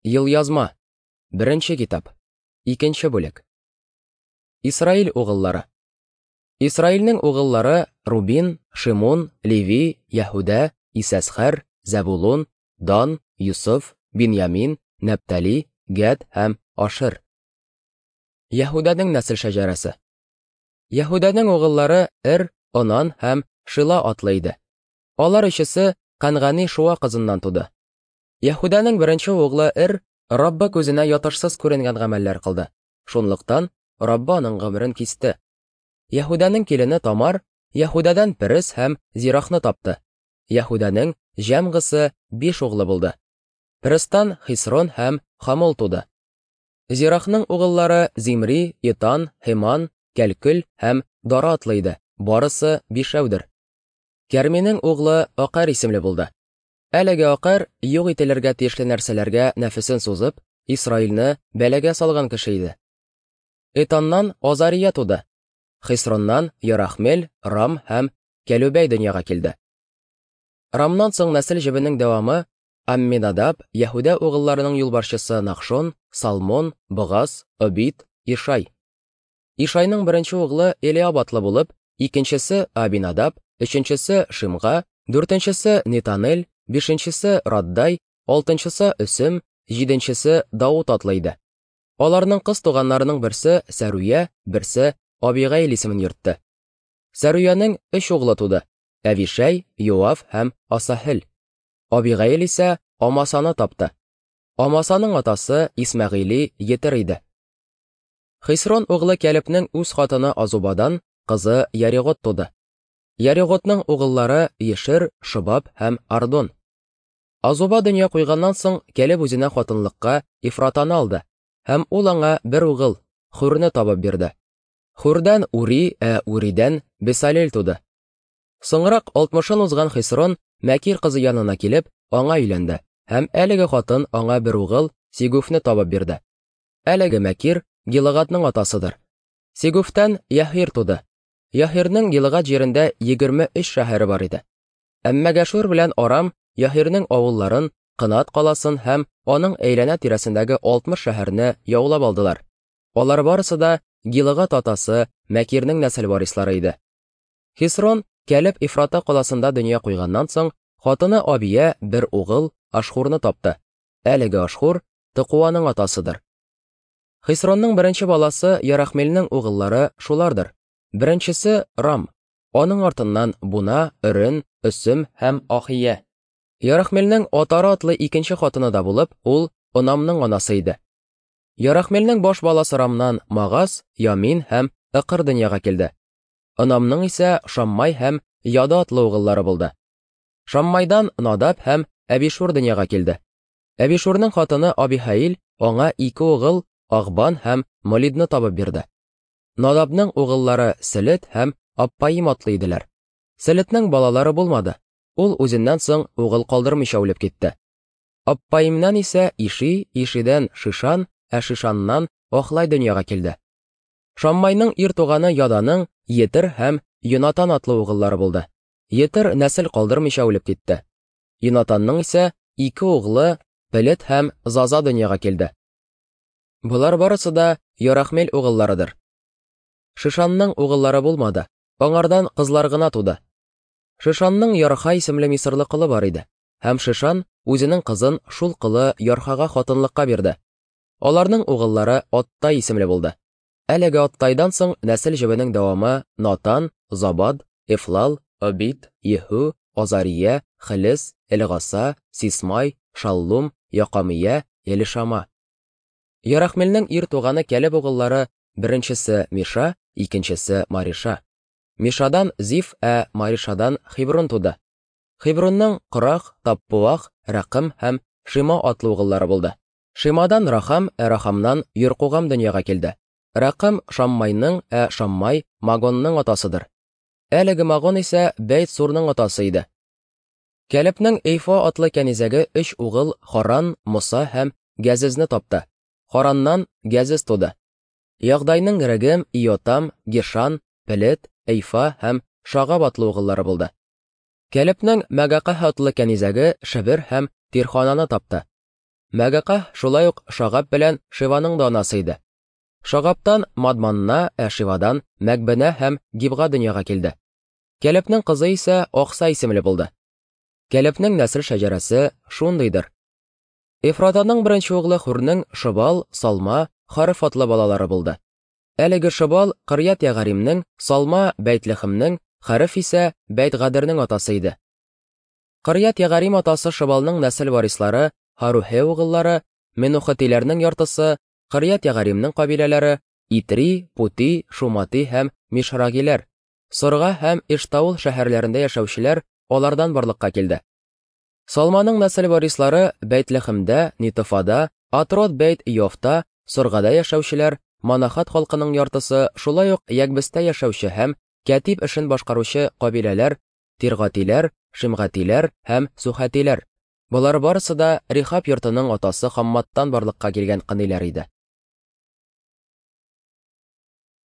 Елъязма. Беренче китап. Икенче бүлек. Исраил угыллары. Исраилнең угыллары Рубин, Шимон, Леви, Яһүдә, Исәсхәр, Зәбулун, Дан, Юсуф, Биньямин, Нәптали, Гәд һәм Ашир. Яһүдәнең нәсел шәҗәрәсе. Яһүдәнең угыллары Онан һәм Шила атлы иде. Алар өчесе Кангани Шуа кызыннан туды. Яһүдәнең беренче углы Раббы күзенә ятышсыз күренгән гамәлләр кылды. Шунлыктан Раббы аның гомерен кисте. Яһүдәнең килене Тамар Яһүдәдән Перес һәм Зирахны тапты. Яһүдәнең җәмгысы 5 углы булды. Перестан Хисрон һәм Хамул туды. Зирахның угыллары Зимри, Итан, Хеман, Кәлкөл һәм Дара атлы иде. Барысы 5-әүдер. Кәрминең углы Акар исемле булды. Әлеге Акар юк ителергә тиешле нәрсәләргә нәфесен сузып, Исраилне бәләгә салган кеше иде. Итаннан Азария туды. Хисроннан Ярахмел, Рам һәм Кәлүбәй дөньяга килде. Рамнан соң нәсел җебенең дәвамы Амминадаб, Яһүдә угылларының юлбашчысы Нахшон, Салмон, Богаз, Обид, Ишай. Ишайның беренче углы Элиаб атлы булып, икенчесе Абинадаб, өченчесе Шимга, дүртенчесе Нитанел, бишенчесе Раддай, алтынчысы Өсем, җиденчесе Дауд атлы иде. Аларның кыз туганнарының берсе Сәруя, берсе Абигаил исемен йөртте. Сәруяның 3 углы туды: Әвишәй, Йоав һәм Асахел. Абигаил исә Амасаны тапты. Амасаның атасы Исмәгыйли Етер иде. Хисрон углы Кәлепнең үз хатыны Азубадан кызы Яригот туды. Яриготның угыллары Ешер, Шыбаб һәм Ардон. Азуба дөнья куйганнан соң Кәлеп үзенә хатынлыкка Ифратаны алды, һәм ул аңа бер угыл, Хурны табып бирде. Хурдан Ури, Уридән Бесалел туды. Соңрак 60-ын узган Хисрон Мәкир кызы янына килеп, аңа өйләнде, һәм әлеге хатын аңа бер угыл, Сигуфны табып бирде. Әлеге Мәкир Гилгадның атасыдыр. Сигуфтан Яһир туды. Яһирның Гилгад җирендә 23 шәһәре бар иде. Әмма Гашур белән Арам Яһирның авылларын, Кынат каласын һәм аның әйләнә тирәсендәге 60 шәһәрне яулап алдылар. Алар барысы да Гилгад атасы Мәкирның нәсел варислары иде. Хисрон Кәлеп Ифрата каласында дөнья куйганнан соң, хатыны Абия бер угыл, Ашхурны тапты. Әлеге Ашхур Тыкуаның атасыдыр. Хисронның беренче баласы Ярахмелнең угыллары шулардыр. Беренчесе Рам, аның артыннан Буна, Өрен, Өсем һәм Ахия. Ярахмелнең Атары атлы икенче хатыны да булып, ул Онамның анасы иде. Ярахмелнең баш баласы Рамнан Магаз, Ямин һәм Икыр дөньяга килде. Онамның исә Шаммай һәм Яда атлы угыллары булды. Шаммайдан Надаб һәм Әбишур дөньяга килде. Әбишурның хатыны Абихаил аңа 2 угыл, Агбан һәм Молидны табып бирде. Надабның угыллары Селет һәм Аппаим атлы иделәр. Селетнең балалары булмады. Ул үзеннән соң угыл калдырмыйча үлеп китте. Аппаимнан исә Иши, Ишидән Шишан, Шишаннан Охлай дөньяга килде. Шаммайның ир туганы Яданың Етер һәм Йонатан атлы угыллары булды. Етер нәсел калдырмыйча үлеп китте. Йонатанның исә 2 углы Пелет һәм Заза дөньяга килде. Булар барысы да Ярахмел угылларыдыр. Шишанның угыллары булмады, аңардан кызлар гына туды. Шишанның Ярха исемле мисырлы кылы бар иде, һәм Шишан үзенең кызын шул кылы Ярхага хатынлыкка бирде. Аларның угыллары Оттай исемле булды. Әлеге Оттайдан соң нәсел җебенең дәвамы Натан, Забад, Эфлал, Обид, Еху, Азария, Хилес, Элгаса, Сисмай, Шаллум, Якамия, Елишама. Ярахмелнең ир туганы Кәлеп угыллары беренчесе Миша, икенчесе Мариша. Мишадан Зиф, Маришадан Хиброн туды. Хибронның Корах, Таппуах, Рақым һәм Шима атлы угыллары булды. Шимадан Рахам, Рахамнан Юркугам дөньяга килде. Рақым Шаммайның, Шаммай Магонның атасыдыр. Әлеге Магон исә Бәйт-Сурның атасы иде. Кәлепнең Эйфа атлы кәнизәге 3 угыл Харан, Муса һәм Гәзезне тапты. Хараннан Гәзез туды. Ягдайның Регем, Иотам, Гешан, Пелет, Эйфа һәм Шагаб атлы угыллары булды. Кәлепнең Мәгакә атлы кәнизәге Шебер һәм Тирхананы тапты. Мәгәкә шулай ук Шагаб белән Шиваның да анасы иде. Шагаптан Мадманна, Шивадан Мәгбенә һәм Гибга дөньяга килде. Кәләпнең кызы исә Акса исемле булды. Кәләпнең нәсел шәҗәрәсе шундыйдыр. Ифраданың беренче углы Хурның Шыбал, Салма, Хариф атлы балалары булды. Әлеге Шыбал Кырьят-Ягаримнең, Салма Бәйт-Лехемнең, Хариф исә Бәйт-Гадернең атасы иде. Кырьят-Ягарим атасы Шыбалның нәсел варислары Харухе угыллары, Менухатиләрнең яртысы, Кырьят-Ягаримнең кабиләләре Итри, Пути, Шумати һәм Мишрагиләр, Сорга һәм Иштаул шәһәрләрендә яшәүчеләр алардан барлыкка килде. Салманың нәсел варислары Бәйт-Лехемдә, Нитофада, Атрот Бәйт-Йофта, Соргада яшәүчеләр, Манахат халкының яртысы, шулай ук Ягбестә яшәүче һәм кәтиб эшен башкаручы кабиләләр Тиргатиләр, Шимгатиләр һәм Сухатиләр. Булар барысы да Рихаб йортының атасы Хамматтан барлыкка килгән кыниләр иде.